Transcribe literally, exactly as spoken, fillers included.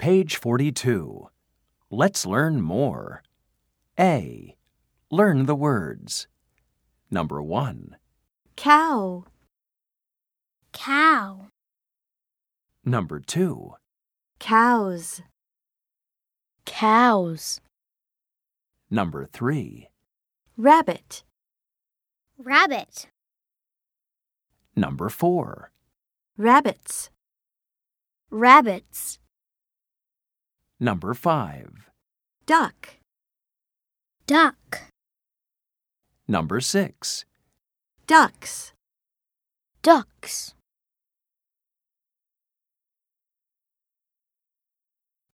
Page forty-two. Let's learn more. A. Learn the words. Number one. Cow. Cow. Number two. Cows. Cows. Number three. Rabbit. Rabbit. Number four. Rabbits. Rabbits. Number five. Duck. Duck. Number six. Ducks. Ducks.